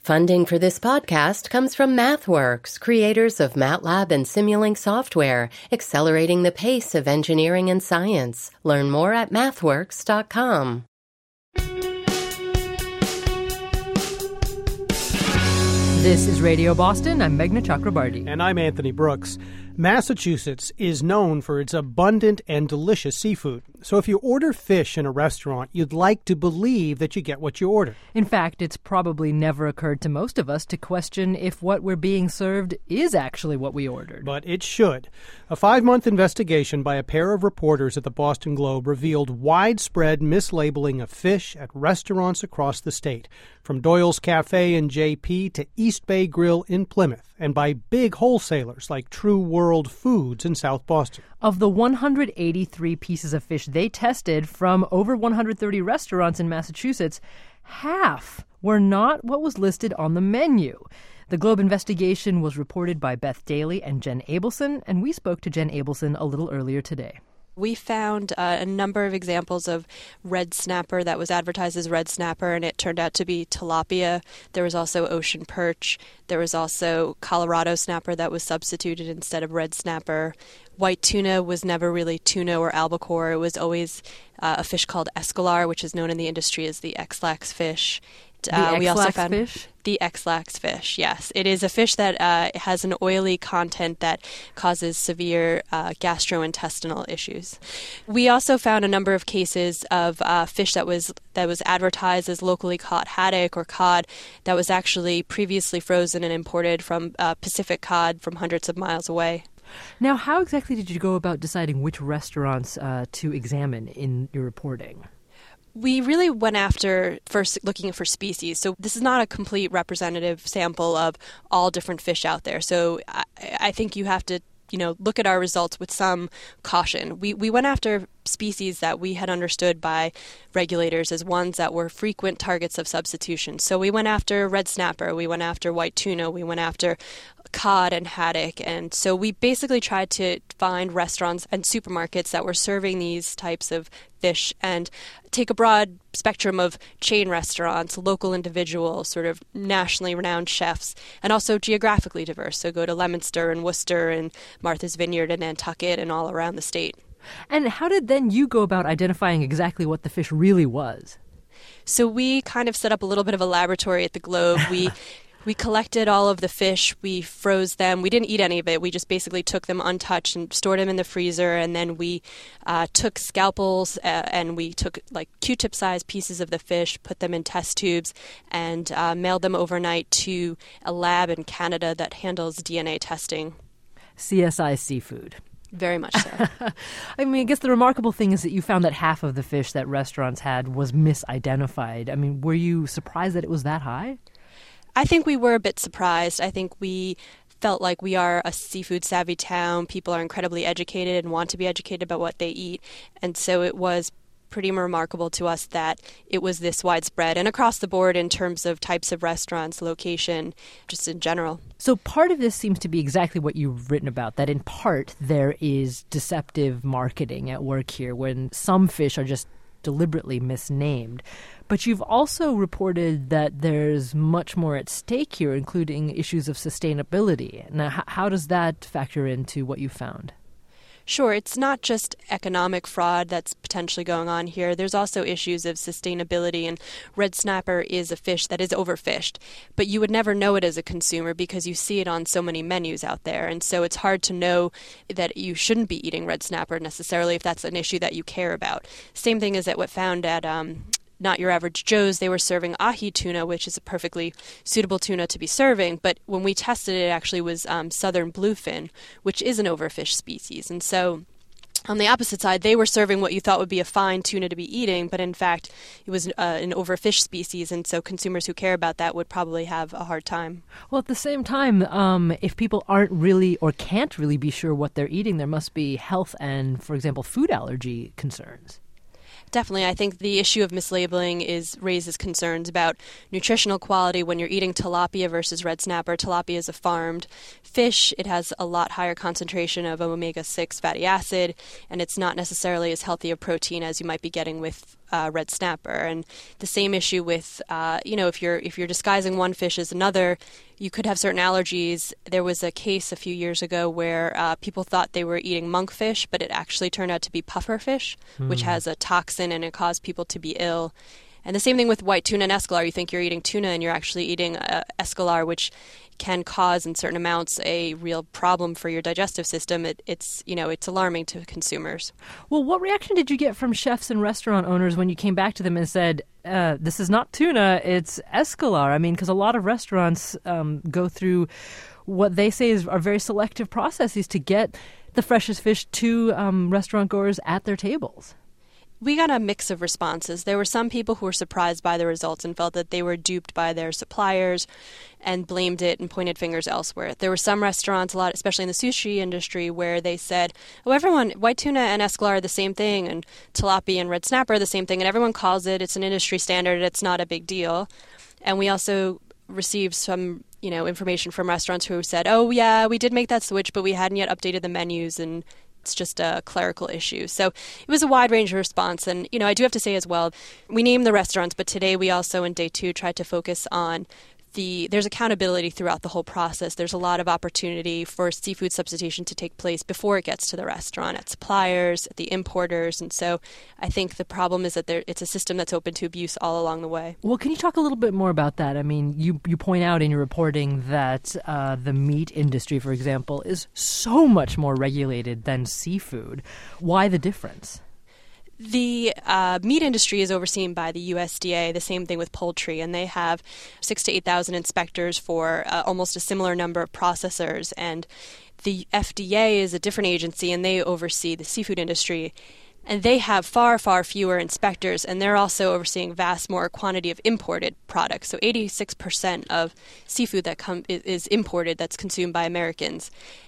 Funding for this podcast comes from MathWorks, creators of MATLAB and Simulink software, accelerating the pace of engineering and science. Learn more at mathworks.com. This is Radio Boston. I'm Meghna Chakrabarty. And I'm Anthony Brooks. Massachusetts is known for its abundant and delicious seafood. So if you order fish in a restaurant, you'd like to believe that you get what you order. In fact, it's probably never occurred to most of us to question if what we're being served is actually what we ordered. But it should. A 5-month investigation by a pair of reporters at the Boston Globe revealed widespread mislabeling of fish at restaurants across the state, from Doyle's Cafe in JP to East Bay Grill in Plymouth, and by big wholesalers like True World Foods in South Boston. Of the 183 pieces of fish they tested from over 130 restaurants in Massachusetts, half were not what was listed on the menu. The Globe investigation was reported by Beth Daly and Jen Abelson, and we spoke to Jen Abelson a little earlier today. We found a number of examples of red snapper that was advertised as red snapper, and it turned out to be tilapia. There was also ocean perch. There was also Colorado snapper that was substituted instead of red snapper. White tuna was never really tuna or albacore. It was always a fish called escolar, which is known in the industry as the X-lax fish. We also found fish? The X-lax fish, yes. It is a fish that has an oily content that causes severe gastrointestinal issues. We also found a number of cases of fish that was advertised as locally caught haddock or cod that was actually previously frozen and imported from Pacific cod from hundreds of miles away. Now, how exactly did you go about deciding which restaurants to examine in your reporting? We really went after first looking for species. So this is not a complete representative sample of all different fish out there. So I think you have to, look at our results with some caution. We went after species that we had understood by regulators as ones that were frequent targets of substitution. So we went after red snapper, we went after white tuna, we went after cod and haddock. And so we basically tried to find restaurants and supermarkets that were serving these types of fish and take a broad spectrum of chain restaurants, local individuals, sort of nationally renowned chefs, and also geographically diverse. So go to Leominster and Worcester and Martha's Vineyard and Nantucket and all around the state. And how did then you go about identifying exactly what the fish really was? So we kind of set up a little bit of a laboratory at the Globe. We collected all of the fish, we froze them. We didn't eat any of it. We just basically took them untouched and stored them in the freezer. And then we took scalpels and we took like Q-tip-sized pieces of the fish, put them in test tubes, and mailed them overnight to a lab in Canada that handles DNA testing. CSI Seafood. Very much so. I guess the remarkable thing is that you found that half of the fish that restaurants had was misidentified. Were you surprised that it was that high? I think we were a bit surprised. I think we felt like we are a seafood savvy town. People are incredibly educated and want to be educated about what they eat. And so it was pretty remarkable to us that it was this widespread and across the board in terms of types of restaurants, location, just in general. So part of this seems to be exactly what you've written about, that in part there is deceptive marketing at work here when some fish are just deliberately misnamed. But you've also reported that there's much more at stake here, including issues of sustainability. Now, how does that factor into what you found? Sure, it's not just economic fraud that's potentially going on here. There's also issues of sustainability, and red snapper is a fish that is overfished. But you would never know it as a consumer because you see it on so many menus out there. And so it's hard to know that you shouldn't be eating red snapper necessarily if that's an issue that you care about. Same thing is that what found at Not Your Average Joe's, they were serving ahi tuna, which is a perfectly suitable tuna to be serving. But when we tested it, it actually was southern bluefin, which is an overfished species. And so on the opposite side, they were serving what you thought would be a fine tuna to be eating, but in fact, it was an overfished species. And so consumers who care about that would probably have a hard time. Well, at the same time, if people aren't really or can't really be sure what they're eating, there must be health and, for example, food allergy concerns. Definitely. I think the issue of mislabeling raises concerns about nutritional quality when you're eating tilapia versus red snapper. Tilapia is a farmed fish. It has a lot higher concentration of omega-6 fatty acid, and it's not necessarily as healthy a protein as you might be getting with red snapper. And the same issue with, if you're disguising one fish as another, you could have certain allergies. There was a case a few years ago where people thought they were eating monkfish, but it actually turned out to be pufferfish, which has a toxin and it caused people to be ill. And the same thing with white tuna and escolar. You think you're eating tuna and you're actually eating escolar, which can cause in certain amounts a real problem for your digestive system. It's alarming to consumers. Well, what reaction did you get from chefs and restaurant owners when you came back to them and said, this is not tuna, it's escolar? I mean, because a lot of restaurants go through what they say are very selective processes to get the freshest fish to restaurant goers at their tables. We got a mix of responses. There were some people who were surprised by the results and felt that they were duped by their suppliers and blamed it and pointed fingers elsewhere. There were some restaurants, especially in the sushi industry, where they said, white tuna and escolar are the same thing, and tilapia and red snapper are the same thing, and everyone calls it's an industry standard, it's not a big deal. And we also received some information from restaurants who said, oh yeah, we did make that switch, but we hadn't yet updated the menus, and it's just a clerical issue. So it was a wide range of response. And, I do have to say as well, we named the restaurants, but today we also, in day 2, tried to focus on there's accountability throughout the whole process. There's a lot of opportunity for seafood substitution to take place before it gets to the restaurant, at suppliers, at the importers. And so I think the problem is that it's a system that's open to abuse all along the way. Well, can you talk a little bit more about that? I mean, you point out in your reporting that the meat industry, for example, is so much more regulated than seafood. Why the difference? The meat industry is overseen by the USDA, the same thing with poultry, and they have 6,000 to 8,000 inspectors for almost a similar number of processors. And the FDA is a different agency, and they oversee the seafood industry. And they have far, far fewer inspectors, and they're also overseeing vast more quantity of imported products. So 86% of seafood that is imported that's consumed by Americans.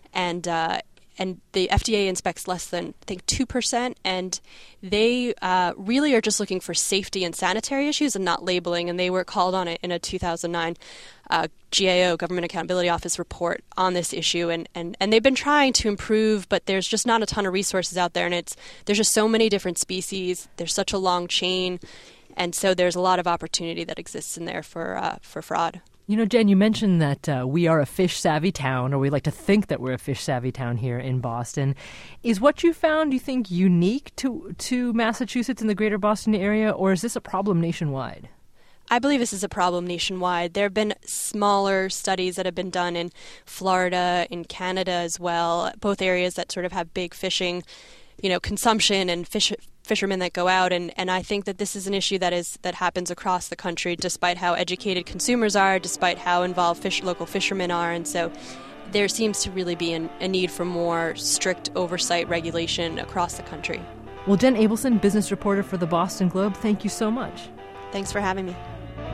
And the FDA inspects less than, I think, 2%, and they really are just looking for safety and sanitary issues and not labeling, and they were called on it in a 2009 GAO, Government Accountability Office report on this issue, and they've been trying to improve, but there's just not a ton of resources out there, and there's just so many different species, there's such a long chain, and so there's a lot of opportunity that exists in there for fraud. Jen, you mentioned that we are a fish-savvy town, or we like to think that we're a fish-savvy town here in Boston. Is what you found, do you think, unique to Massachusetts and the greater Boston area, or is this a problem nationwide? I believe this is a problem nationwide. There have been smaller studies that have been done in Florida, in Canada as well, both areas that sort of have big fishing, consumption and fishermen that go out, and I think that this is an issue that happens across the country, despite how educated consumers are, despite how involved local fishermen are, and so there seems to really be a need for more strict oversight regulation across the country. Well, Jen Abelson, business reporter for the Boston Globe, thank you so much. Thanks for having me.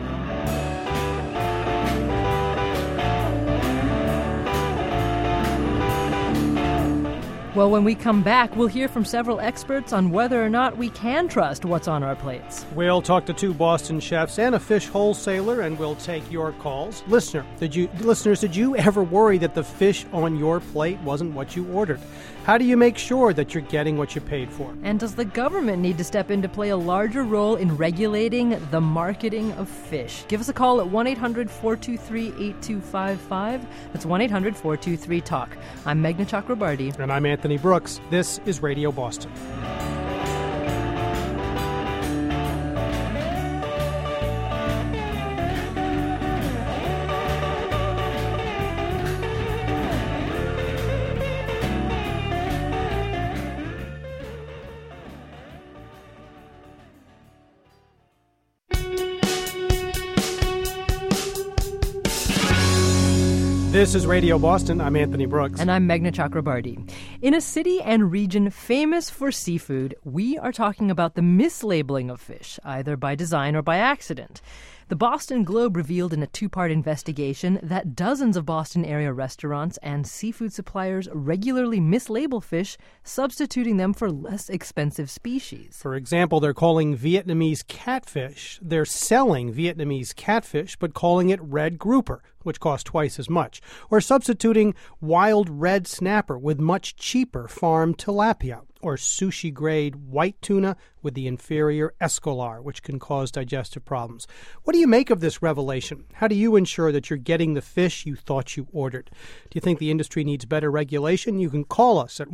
Well, when we come back, we'll hear from several experts on whether or not we can trust what's on our plates. We'll talk to 2 Boston chefs and a fish wholesaler, and we'll take your calls. Listeners, did you ever worry that the fish on your plate wasn't what you ordered? How do you make sure that you're getting what you paid for? And does the government need to step in to play a larger role in regulating the marketing of fish? Give us a call at 1-800-423-8255. That's 1-800-423-TALK. I'm Meghna Chakrabarty. And I'm Anthony Brooks. This is Radio Boston. This is Radio Boston. I'm Anthony Brooks. And I'm Meghna Chakrabarty. In a city and region famous for seafood, we are talking about the mislabeling of fish, either by design or by accident. The Boston Globe revealed in a 2-part investigation that dozens of Boston area restaurants and seafood suppliers regularly mislabel fish, substituting them for less expensive species. For example, they're calling Vietnamese catfish. They're selling Vietnamese catfish, but calling it red grouper, which costs twice as much. Or substituting wild red snapper with much cheaper farm tilapia. Or sushi-grade white tuna with the inferior escolar, which can cause digestive problems. What do you make of this revelation? How do you ensure that you're getting the fish you thought you ordered? Do you think the industry needs better regulation? You can call us at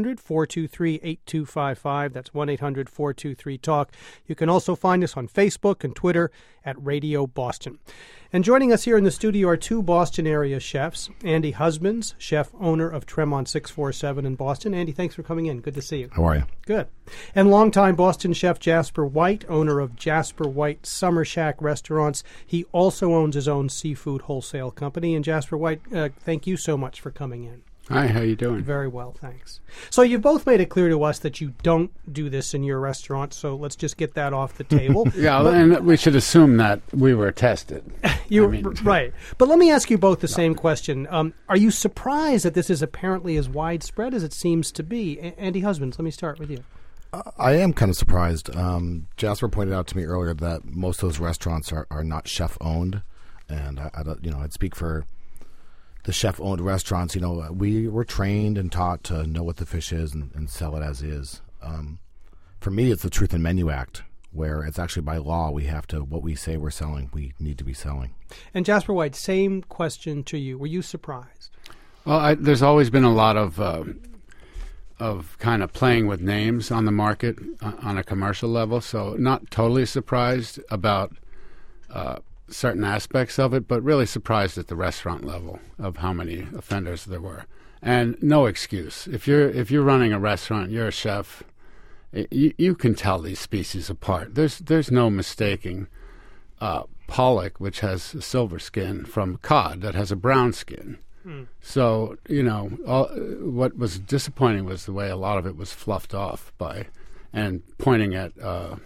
1-800-423-8255. That's 1-800-423-TALK. You can also find us on Facebook and Twitter at Radio Boston. And joining us here in the studio are two Boston area chefs. Andy Husbands, chef owner of Tremont 647 in Boston. Andy, thanks for coming in. Good to see you. How are you? Good. And longtime Boston chef Jasper White, owner of Jasper White Summer Shack Restaurants. He also owns his own seafood wholesale company. And Jasper White, thank you so much for coming in. Hi, how you doing? Very well, thanks. So you've both made it clear to us that you don't do this in your restaurant, so let's just get that off the table. Yeah, and we should assume that we were tested. Right. But let me ask you both the same question. Are you surprised that this is apparently as widespread as it seems to be? Andy Husbands, let me start with you. I am kind of surprised. Jasper pointed out to me earlier that most of those restaurants are not chef-owned, and I'd speak for the chef-owned restaurants. We were trained and taught to know what the fish is and sell it as is. For me, it's the Truth in Menu Act, where it's actually by law we have to, what we say we're selling, we need to be selling. And Jasper White, same question to you. Were you surprised? Well, there's always been a lot of kind of playing with names on the market on a commercial level, so not totally surprised about certain aspects of it, but really surprised at the restaurant level of how many offenders there were. And no excuse. If you're running a restaurant, you're a chef, you can tell these species apart. There's no mistaking pollock, which has a silver skin, from cod that has a brown skin. So, what was disappointing was the way a lot of it was fluffed off and pointing at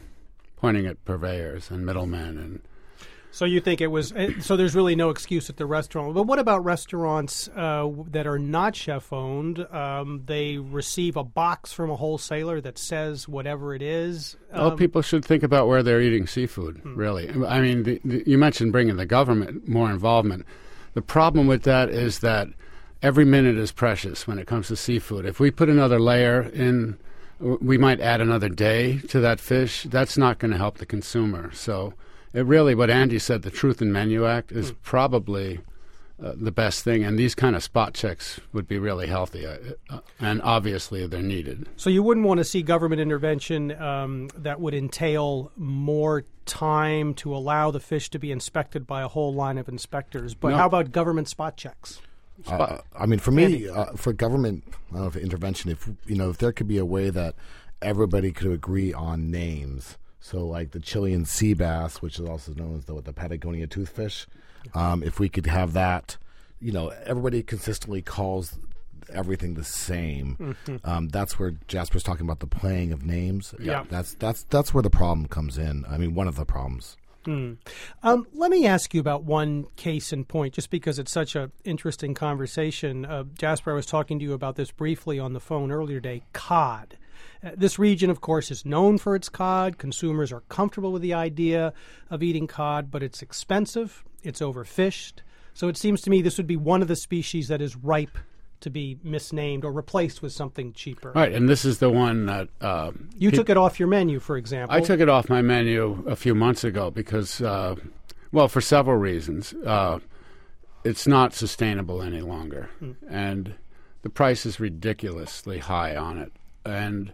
purveyors and middlemen. And so you think it was so there's really no excuse at the restaurant. But what about restaurants that are not chef-owned? They receive a box from a wholesaler that says whatever it is. People should think about where they're eating seafood, really. I mean, you mentioned bringing the government more involvement. The problem with that is that every minute is precious when it comes to seafood. If we put another layer in, we might add another day to that fish. That's not going to help the consumer. So it really, what Andy said, the Truth in Menu Act is probably the best thing, and these kind of spot checks would be really healthy, and obviously they're needed. So you wouldn't want to see government intervention that would entail more time to allow the fish to be inspected by a whole line of inspectors. But how about government spot checks? For me, for government, I don't know if intervention, if there could be a way that everybody could agree on names. So like the Chilean sea bass, which is also known as the Patagonia toothfish, if we could have that, everybody consistently calls everything the same. That's where Jasper's talking about the playing of names. Yeah. That's where the problem comes in. I mean, one of the problems. Let me ask you about one case in point, just because it's such an interesting conversation. Jasper, I was talking to you about this briefly on the phone earlier today, cod. This region, of course, is known for its cod. Consumers are comfortable with the idea of eating cod, but it's expensive, it's overfished. So it seems to me this would be one of the species that is ripe to be misnamed or replaced with something cheaper. Right, and this is the one that... you took it off your menu, for example. I took it off my menu a few months ago because, for several reasons. It's not sustainable any longer, and the price is ridiculously high on it. And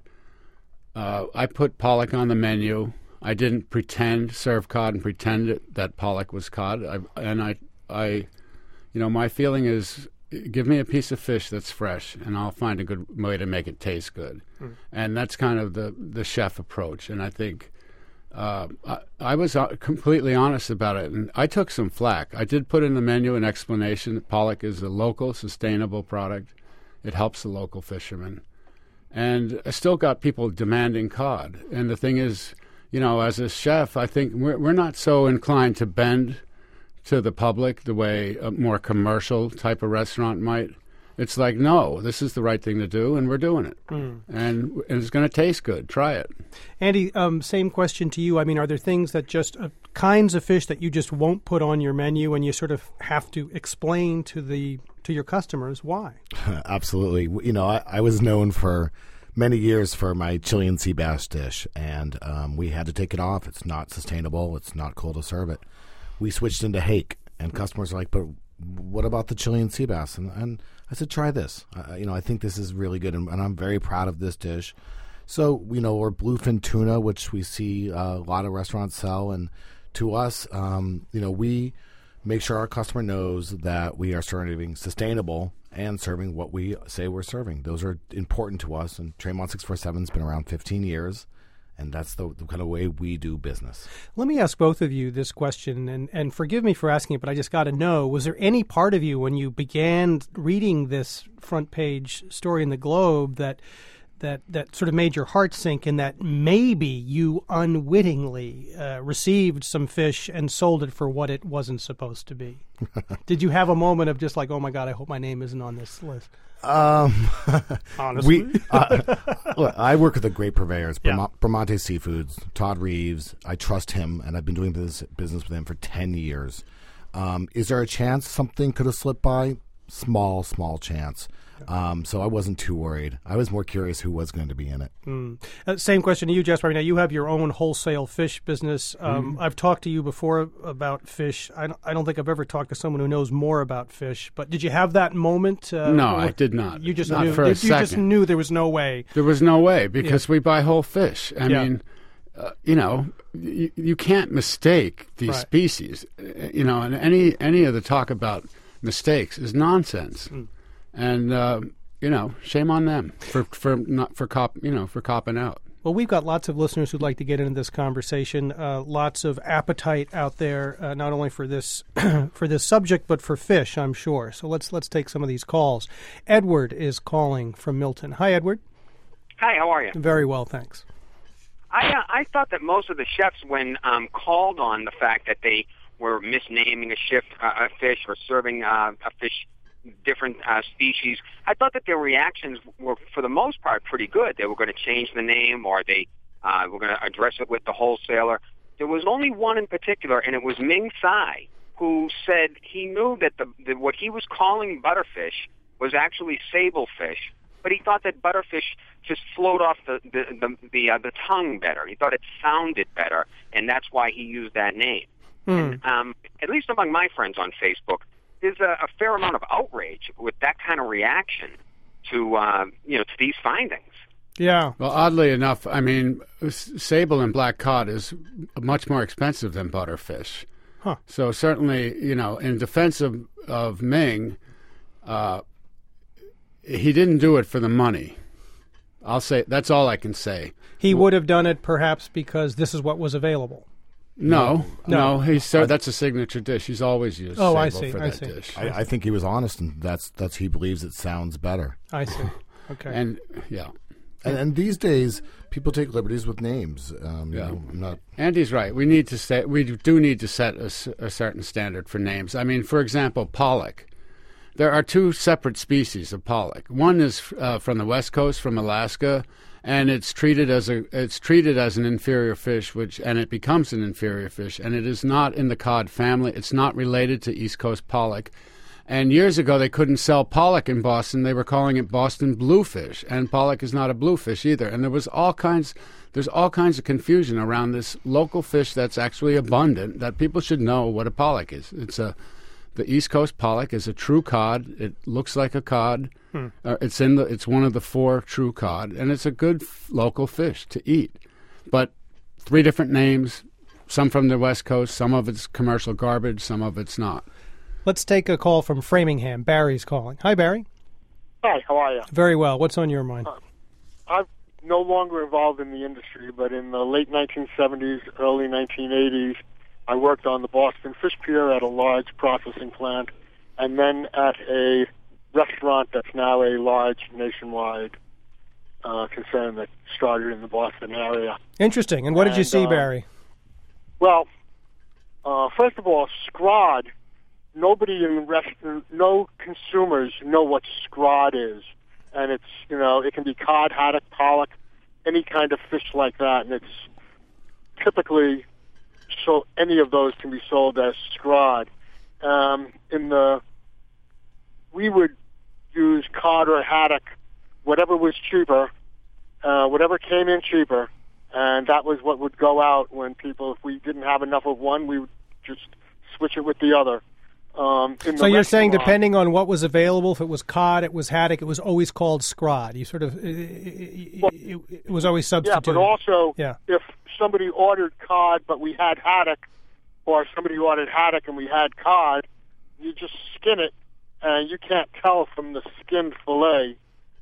I put pollock on the menu. I didn't serve cod and pretend that pollock was cod. My feeling is, give me a piece of fish that's fresh, and I'll find a good way to make it taste good. And that's kind of the chef approach. And I think I was completely honest about it. And I took some flack. I did put in the menu an explanation that pollock is a local, sustainable product. It helps the local fishermen. And I still got people demanding cod. And the thing is, as a chef, I think we're not so inclined to bend to the public the way a more commercial type of restaurant might. It's like, no, this is the right thing to do, and we're doing it. And it's going to taste good. Try it. Andy, same question to you. I mean, are there things that just kinds of fish that you just won't put on your menu, and you sort of have to explain to your customers why? Absolutely. I was known for many years for my Chilean sea bass dish, and we had to take it off. It's not sustainable. It's not cool to serve it. We switched into hake, and customers are like, but what about the Chilean sea bass? And I said, try this. I think this is really good, and I'm very proud of this dish. So, or bluefin tuna, which we see a lot of restaurants sell, and to us, we make sure our customer knows that we are serving sustainable and serving what we say we're serving. Those are important to us, and Tremont 647 has been around 15 years, and that's the kind of way we do business. Let me ask both of you this question, and forgive me for asking it, but I just got to know, was there any part of you when you began reading this front page story in the Globe that sort of made your heart sink, and that maybe you unwittingly received some fish and sold it for what it wasn't supposed to be? Did you have a moment of just like, oh my God, I hope my name isn't on this list? Honestly. Look, I work with the great purveyors, Yeah. Bramante Seafoods, Todd Reeves. I trust him, and I've been doing this business with him for 10 years. Is there a chance something could have slipped by? Small chance. So I wasn't too worried. I was more curious who was going to be in it. Same question to you, Jasper. Now, you have your own wholesale fish business. I've talked to you before about fish. I don't think I've ever talked to someone who knows more about fish. But did you have that moment? No, I did not. You just not knew. For a you second. just knew there was no way. There was no way because we buy whole fish. I Yeah. mean, you can't mistake these Right. species. And any of the talk about mistakes is nonsense. And shame on them for copping out. Well, we've got lots of listeners who'd like to get into this conversation. Lots of appetite out there, not only for this for this subject, but for fish, I'm sure. So let's take some of these calls. Edward is calling from Milton. Hi, Edward. Hi, how are you? Very well, thanks. I thought that most of the chefs, when called on the fact that they were misnaming a fish or serving a fish different species, I thought that their reactions were, for the most part, pretty good. They were going to change the name, or they were going to address it with the wholesaler. There was only one in particular, and it was Ming Tsai, who said he knew that what he was calling butterfish was actually sablefish, but he thought that butterfish just flowed off the tongue better. He thought it sounded better, and that's why he used that name. And, at least among my friends on Facebook, there's a fair amount of outrage with that kind of reaction to these findings. Yeah. Well, oddly enough, I mean, sable and black cod is much more expensive than butterfish. Huh. So certainly, in defense of Ming, he didn't do it for the money. I'll say that's all I can say. He would have done it perhaps because this is what was available. No. That's a signature dish. He's always used sable for that dish. I think he was honest, and that's he believes it sounds better. I see. Okay. And yeah. And these days, people take liberties with names. I'm not. Andy's right. We do need to set a certain standard for names. I mean, for example, pollock. There are two separate species of pollock. One is from the West Coast, from Alaska, and it's treated as an inferior fish, and it becomes an inferior fish, and it is not in the cod family. It's not related to East Coast pollock. And years ago, they couldn't sell pollock in Boston. They were calling it Boston bluefish, and pollock is not a bluefish either. And there's all kinds of confusion around this local fish that's actually abundant, that people should know what a pollock is. The East Coast pollock is a true cod. It looks like a cod. It's one of the four true cod, and it's a good local fish to eat. But 3 different names, some from the West Coast, some of it's commercial garbage, some of it's not. Let's take a call from Framingham. Barry's calling. Hi, Barry. Hi, how are you? Very well. What's on your mind? I'm no longer involved in the industry, but in the late 1970s, early 1980s, I worked on the Boston Fish Pier at a large processing plant, and then at a restaurant that's now a large nationwide concern that started in the Boston area. Interesting. And what did you see, Barry? Well, first of all, scrod. Nobody in the restaurant, no consumers know what scrod is, and it's it can be cod, haddock, pollock, any kind of fish like that, and it's typically. So any of those can be sold as scrod. We would use cod or haddock, whatever was cheaper, whatever came in cheaper, and that was what would go out when people, if we didn't have enough of one, we would just switch it with the other. So you're saying depending on what was available, if it was cod, it was haddock, it was always called scrod. You sort of, it was always substituted. Yeah, but also if somebody ordered cod but we had haddock, or somebody ordered haddock and we had cod, you just skin it, and you can't tell from the skinned fillet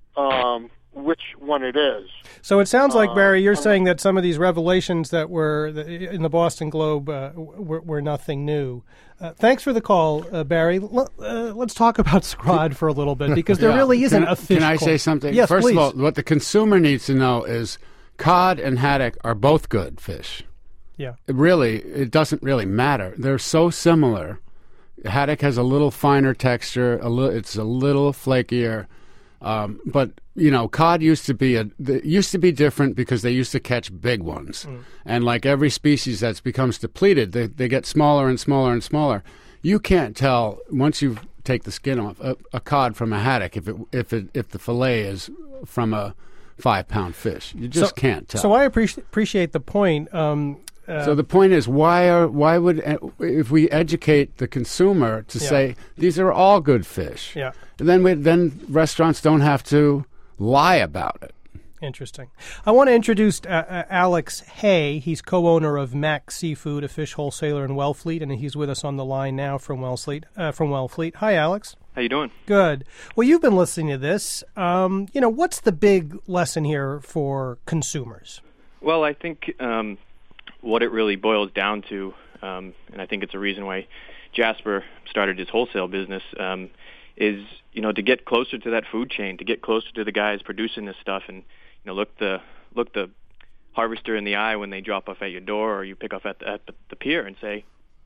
which one it is. So it sounds like, Barry, you're saying that some of these revelations that were in the Boston Globe were nothing new. Thanks for the call, Barry. Let's talk about scrod for a little bit, because there really isn't a fish. Can I say something? Yes, First please. of all, what the consumer needs to know is cod and haddock are both good fish. Yeah. It doesn't really matter. They're so similar. Haddock has a little finer texture. It's a little flakier. But cod used to be different because they used to catch big ones, and like every species that becomes depleted, they get smaller and smaller and smaller. You can't tell once you take the skin off a cod from a haddock if the fillet is from a 5-pound fish. You just can't tell. So I appreciate the point. So the point is, why would if we educate the consumer to say these are all good fish, then restaurants don't have to lie about it. Interesting. I want to introduce Alex Hay. He's co-owner of Mac Seafood, a fish wholesaler in Wellfleet, and he's with us on the line now from Wellfleet. Hi, Alex. How you doing? Good. Well, you've been listening to this. What's the big lesson here for consumers? Well, I think what it really boils down to, and I think it's a reason why Jasper started his wholesale business, is to get closer to that food chain, to get closer to the guys producing this stuff, and look the harvester in the eye when they drop off at your door or you pick up at the pier and say,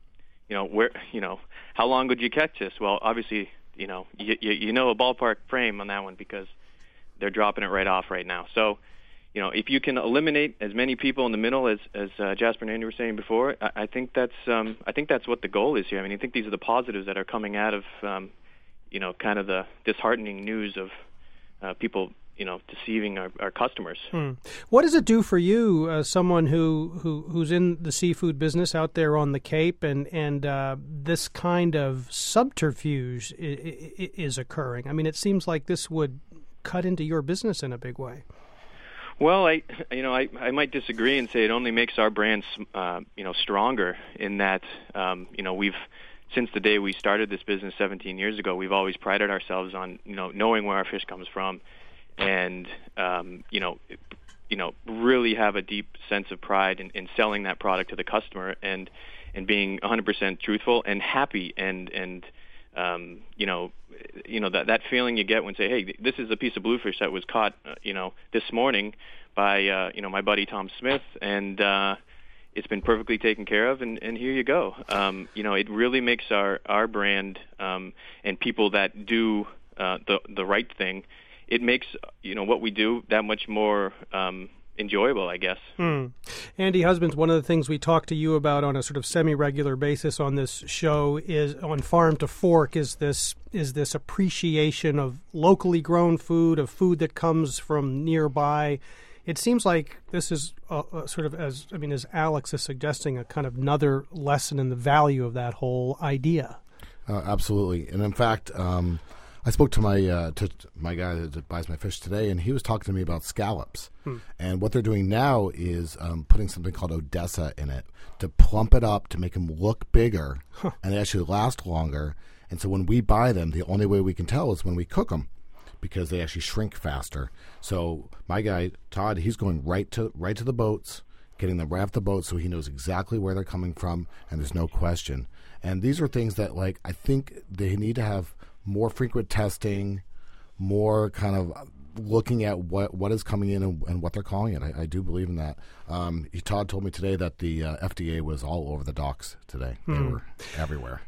how long would you catch this? Well, obviously, you know a ballpark frame on that one because they're dropping it right off right now. So, if you can eliminate as many people in the middle as Jasper and Andy were saying before, I think that's what the goal is here. I mean, I think these are the positives that are coming out of kind of the disheartening news of people deceiving our customers. What does it do for you, someone who's in the seafood business out there on the Cape, and this kind of subterfuge is occurring? I mean, it seems like this would cut into your business in a big way. Well, I might disagree and say it only makes our brand, stronger in that, we've, since the day we started this business 17 years ago, we've always prided ourselves on, knowing where our fish comes from, and, really have a deep sense of pride in selling that product to the customer and being 100% truthful and happy and that feeling you get when say, hey, this is a piece of bluefish that was caught, this morning by, my buddy Tom Smith, and it's been perfectly taken care of, and here you go. It really makes our brand and people that do the right thing, it makes, what we do that much more enjoyable, I guess. Andy Husbands, one of the things we talk to you about on a sort of semi-regular basis on this show is on Farm to Fork is this appreciation of locally grown food, of food that comes from nearby. It seems like this is sort of, as Alex is suggesting, a kind of another lesson in the value of that whole idea. Absolutely. And in fact, I spoke to my guy that buys my fish today, and he was talking to me about scallops. And what they're doing now is putting something called Odessa in it to plump it up to make them look bigger, and they actually last longer. And so when we buy them, the only way we can tell is when we cook them, because they actually shrink faster. So my guy Todd, he's going right to the boats, getting them right off the boat, so he knows exactly where they're coming from, and there's no question. And these are things that, like, I think they need to have more frequent testing, more kind of looking at what is coming in and what they're calling it. I do believe in that. Todd told me today that the FDA was all over the docks today. They were everywhere.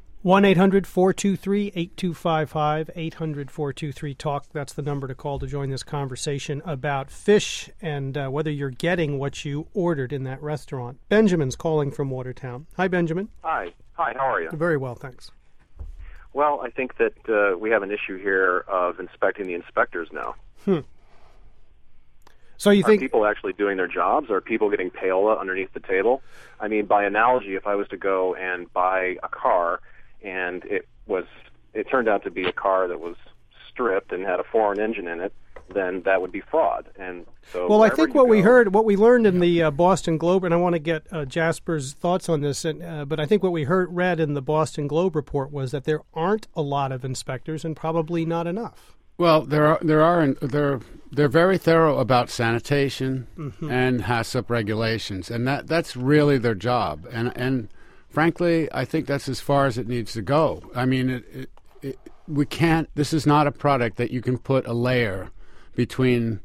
1-800-423-8255, 800-423-TALK. That's the number to call to join this conversation about fish and whether you're getting what you ordered in that restaurant. Benjamin's calling from Watertown. Hi, Benjamin. Hi, how are you? Very well, thanks. Well, I think that we have an issue here of inspecting the inspectors now. So you think people actually doing their jobs? Are people getting payola underneath the table? I mean, by analogy, if I was to go and buy a car and it turned out to be a car that was stripped and had a foreign engine in it, then that would be fraud. And so, well, I think what we learned in the Boston Globe, and I want to get Jasper's thoughts on this, but I think what we read in the Boston Globe report was that there aren't a lot of inspectors and probably not enough. Well, they're very thorough about sanitation and HACCP regulations, and that's really their job. And frankly, I think that's as far as it needs to go. I mean, we can't. This is not a product that you can put a layer between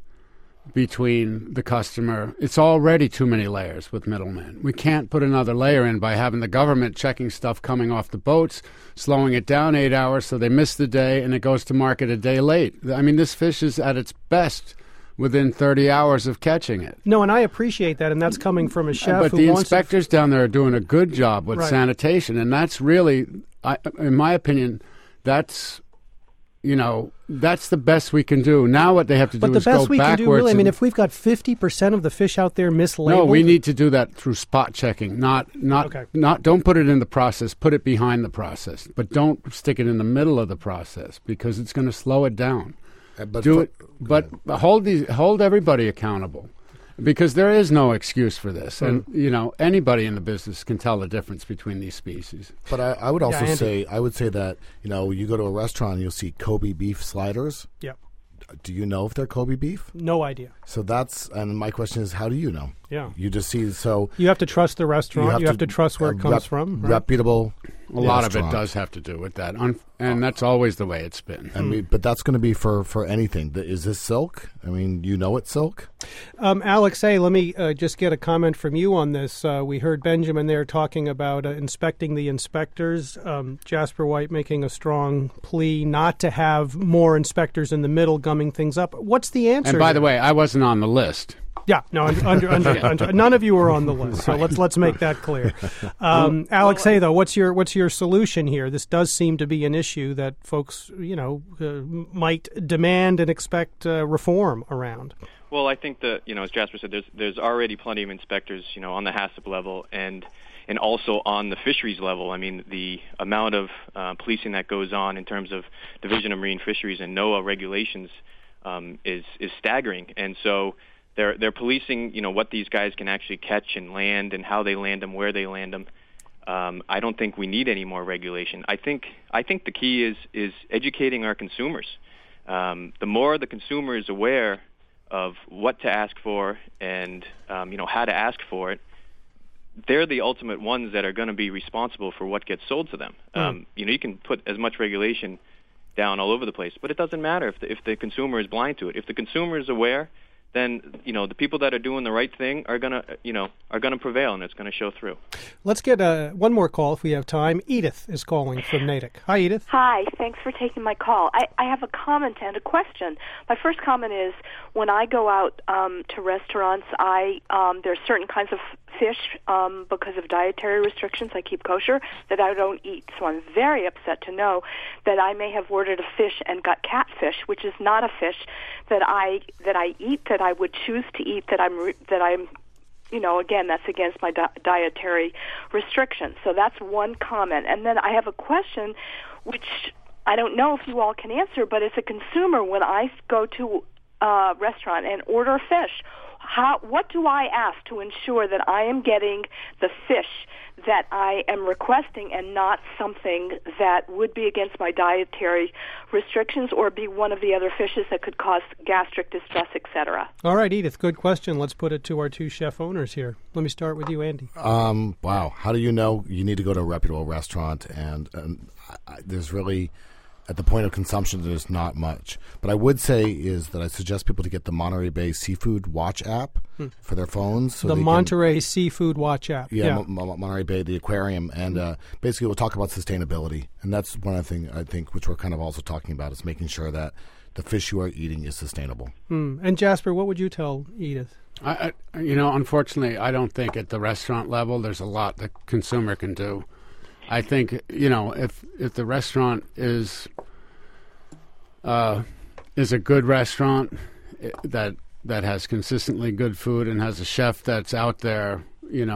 the customer. It's already too many layers with middlemen. We can't put another layer in by having the government checking stuff coming off the boats, slowing it down 8 hours so they miss the day and it goes to market a day late. I mean, this fish is at its best within 30 hours of catching it. No, and I appreciate that, and that's coming from a chef but who the wants inspectors down there are doing a good job with sanitation, and that's really, in my opinion, that's the best we can do. Now what they have to do is go backwards. But the best we can do, really, I mean, if we've got 50% of the fish out there mislabeled... No, we need to do that through spot checking, not don't put it in the process, put it behind the process. But don't stick it in the middle of the process because it's going to slow it down. But hold everybody accountable. Because there is no excuse for this. And, anybody in the business can tell the difference between these species. But I would also say that, you go to a restaurant and you'll see Kobe beef sliders. Yep. Do you know if they're Kobe beef? No idea. So and my question is, how do you know? Yeah. You just see, so... You have to trust the restaurant. You have to trust where it comes from. Right? Reputable A lot of it does have to do with that. And that's always the way it's been. But that's going to be for anything. Is this silk? I mean, it's silk? Alex A., let me just get a comment from you on this. We heard Benjamin there talking about inspecting the inspectors. Jasper White making a strong plea not to have more inspectors in the middle gumming things up. What's the answer? And by the way, I wasn't on the list. Yeah, no, none of you are on the list, so let's make that clear. Alex A., though, what's your solution here? This does seem to be an issue that folks, might demand and expect reform around. Well, I think that, as Jasper said, there's already plenty of inspectors, on the HACCP level and also on the fisheries level. I mean, the amount of policing that goes on in terms of Division of Marine Fisheries and NOAA regulations is staggering, and so. They're policing, what these guys can actually catch and land and how they land them, where they land them. I don't think we need any more regulation. I think the key is educating our consumers. The more the consumer is aware of what to ask for and how to ask for it, they're the ultimate ones that are going to be responsible for what gets sold to them. You can put as much regulation down all over the place, but it doesn't matter if the consumer is blind to it. If the consumer is aware, then the people that are doing the right thing are gonna prevail, and it's gonna show through. Let's get one more call if we have time. Edith is calling from Natick. Hi, Edith. Hi. Thanks for taking my call. I have a comment and a question. My first comment is when I go out to restaurants, there's certain kinds of fish because of dietary restrictions. I keep kosher that I don't eat. So I'm very upset to know that I may have ordered a fish and got catfish, which is not a fish that I eat, that I would choose to eat, that I'm again, that's against my dietary restrictions. So that's one comment. And then I have a question, which I don't know if you all can answer, but as a consumer, when I go to a restaurant and order fish, what do I ask to ensure that I am getting the fish that I am requesting and not something that would be against my dietary restrictions or be one of the other fishes that could cause gastric distress, etc.? All right, Edith, good question. Let's put it to our two chef owners here. Let me start with you, Andy. Wow. How do you know you need to go to a reputable restaurant? And there's really... At the point of consumption, there's not much. But I would say is that I suggest people to get the Monterey Bay Seafood Watch app for their phones. So the Monterey Seafood Watch app. Yeah. Monterey Bay, the aquarium. And basically we'll talk about sustainability. And that's one of the things, I think, which we're kind of also talking about, is making sure that the fish you are eating is sustainable. And Jasper, what would you tell Edith? Unfortunately, I don't think at the restaurant level there's a lot the consumer can do. I think, if the restaurant is a good restaurant that that has consistently good food and has a chef that's out there,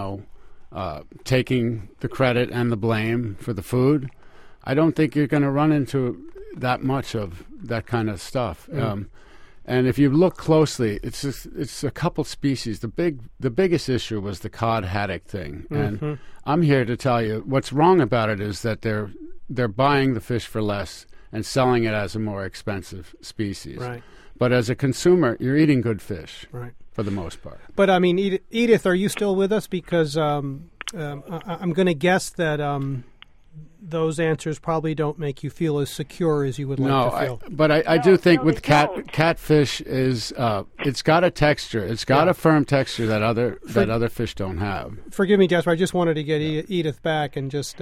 taking the credit and the blame for the food, I don't think you're going to run into that much of that kind of stuff. And if you look closely, it's a couple species. The biggest issue was the cod haddock thing, and I'm here to tell you what's wrong about it is that they're buying the fish for less and selling it as a more expensive species. Right. But as a consumer, you're eating good fish, right, for the most part. But I mean, Edith, are you still with us? Because I'm going to guess that those answers probably don't make you feel as secure as you would like to feel. But I do think with catfish is it's got a texture. It's got a firm texture that other fish don't have. Forgive me, Jasper. I just wanted to get Edith back and just.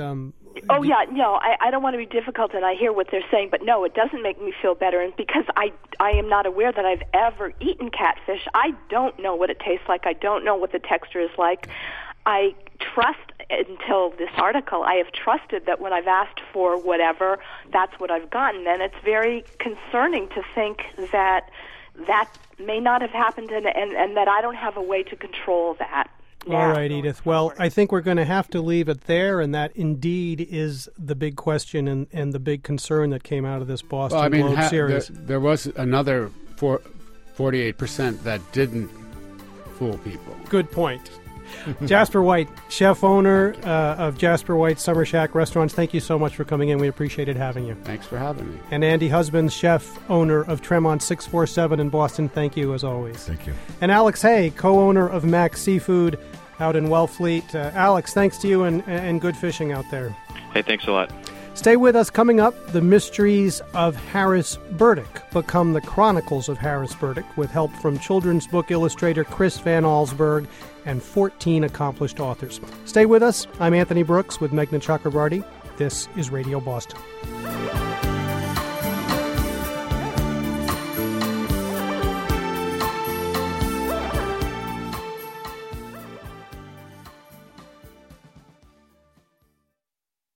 I don't want to be difficult, and I hear what they're saying, but no, it doesn't make me feel better, and because I am not aware that I've ever eaten catfish. I don't know what it tastes like. I don't know what the texture is like. I trust, until this article, I have trusted that when I've asked for whatever, that's what I've gotten, and it's very concerning to think that may not have happened and that I don't have a way to control that. All right, Edith. Well, I think we're going to have to leave it there, and that indeed is the big question and the big concern that came out of this Boston Globe series. There was another 48% that didn't fool people. Good point. Jasper White, chef-owner of Jasper White Summer Shack Restaurants, thank you so much for coming in. We appreciated having you. Thanks for having me. And Andy Husbands, chef-owner of Tremont 647 in Boston, thank you as always. Thank you. And Alex Hay, co-owner of Max Seafood out in Wellfleet. Alex, thanks to you and good fishing out there. Hey, thanks a lot. Stay with us. Coming up, the mysteries of Harris Burdick become the Chronicles of Harris Burdick with help from children's book illustrator Chris Van Allsburg and 14 accomplished authors. Stay with us. I'm Anthony Brooks with Meghna Chakrabarty. This is Radio Boston.